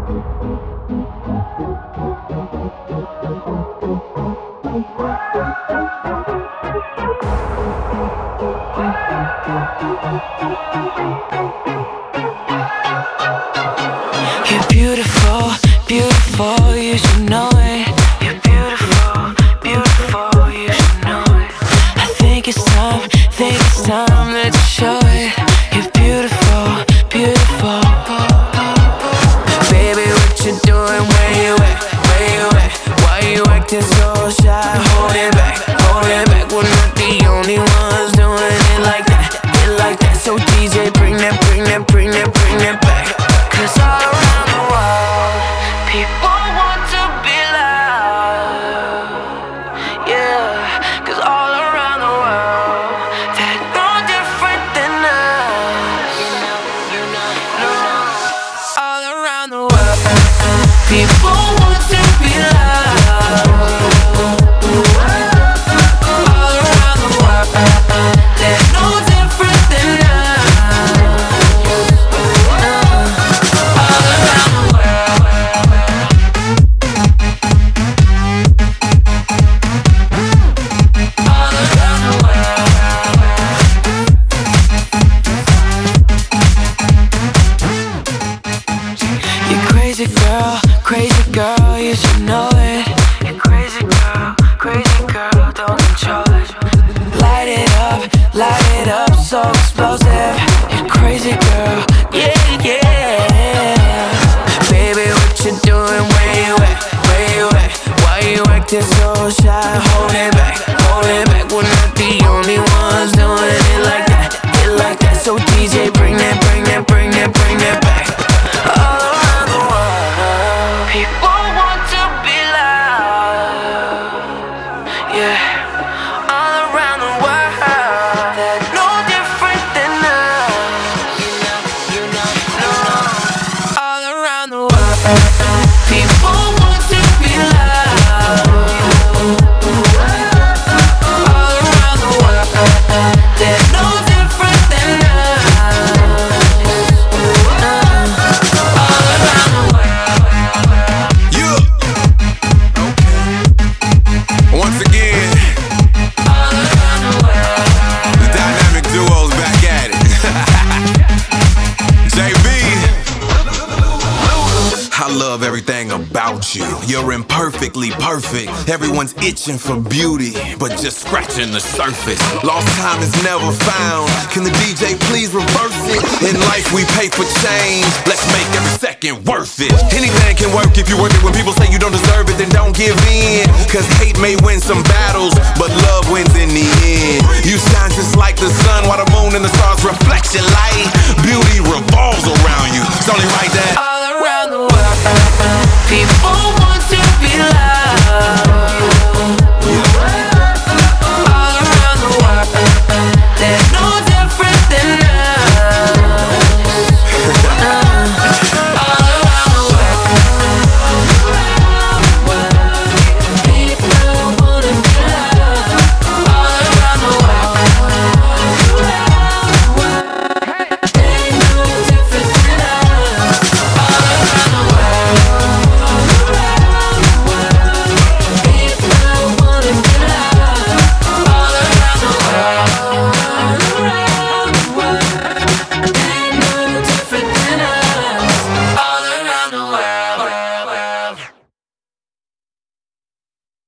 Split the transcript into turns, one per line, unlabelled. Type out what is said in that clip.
You're beautiful, beautiful, you should know it. You're beautiful, beautiful, you should know it. I think it's time that you show it. You're beautiful, beautiful. Baby, what you doing? Where you at? Where you at? Why you acting so shy? Hold it back, we're not the only ones doing it like that, So DJ, bring that back. 'Cause all around the world, people want to be loved. Yeah, 'cause all around the world, they're no different than us. All around the world, people want to be loved. All around the world, they're no different than us. Crazy girl, you should know it. You're crazy girl, don't control it. Light it up, so explosive. You're crazy girl, yeah. Baby, what you doing? Where you at? Why you acting so shy? Hold it back, we're not the only ones doing it like that, So DJ, bring that back. All around the world, people want to be loved. Yeah, all around the world, they're no different than us. All around the world, people want to be loved. All around the world, they're no different than us.
Once again, the dynamic duo's back at it. JB, I love everything about you. You're imperfectly perfect. Everyone's itching for beauty, but just scratching the surface. Lost time is never found. Can the DJ please reverse it? In life we pay for change. Let's make every second worth it. Anything can work if you work it. When people say you don't deserve it, then don't give in. 'Cause hate may win some battles, but love wins in the end. You shine just like the sun, while the moon and the stars reflect your light. Beauty revolves around you. It's only right that